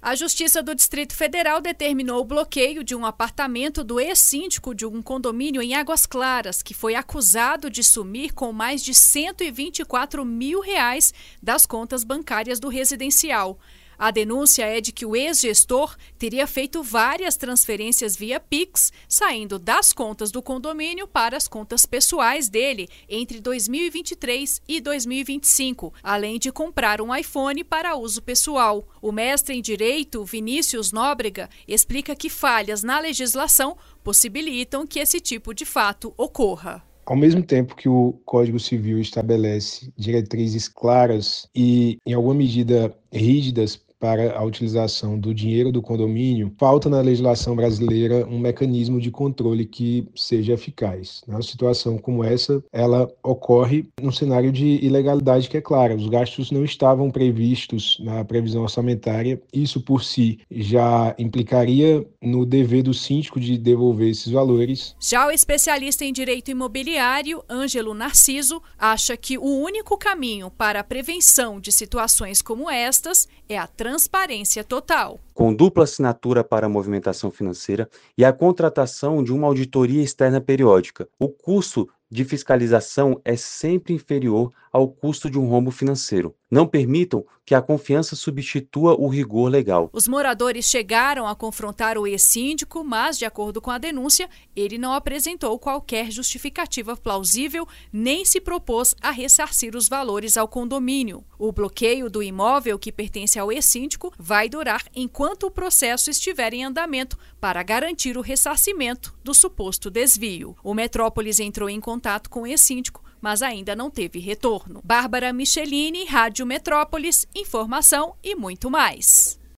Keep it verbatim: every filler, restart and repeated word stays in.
A Justiça do Distrito Federal determinou o bloqueio de um apartamento do ex-síndico de um condomínio em Águas Claras, que foi acusado de sumir com mais de cento e vinte e quatro mil reais das contas bancárias do residencial. A denúncia é de que o ex-gestor teria feito várias transferências via Pix, saindo das contas do condomínio para as contas pessoais dele entre dois mil e vinte e três e dois mil e vinte e cinco, além de comprar um iPhone para uso pessoal. O mestre em Direito, Vinícius Nóbrega, explica que falhas na legislação possibilitam que esse tipo de fato ocorra. Ao mesmo tempo que o Código Civil estabelece diretrizes claras e, em alguma medida, rígidas para a utilização do dinheiro do condomínio, falta na legislação brasileira um mecanismo de controle que seja eficaz. Uma situação como essa, ela ocorre num cenário de ilegalidade que é clara. Os gastos não estavam previstos na previsão orçamentária. Isso, por si, já implicaria no dever do síndico de devolver esses valores. Já o especialista em direito imobiliário, Ângelo Narciso, acha que o único caminho para a prevenção de situações como estas é a transparência total. Com dupla assinatura para a movimentação financeira e a contratação de uma auditoria externa periódica, o custo de fiscalização é sempre inferior ao custo de um rombo financeiro. Não permitam que a confiança substitua o rigor legal. Os moradores chegaram a confrontar o ex-síndico, mas, de acordo com a denúncia, ele não apresentou qualquer justificativa plausível nem se propôs a ressarcir os valores ao condomínio. O bloqueio do imóvel que pertence ao ex-síndico vai durar enquanto o processo estiver em andamento para garantir o ressarcimento do suposto desvio. O Metrópolis entrou em contato com o ex-síndico, mas ainda não teve retorno. Bárbara Michelini, Rádio Metrópolis, informação e muito mais.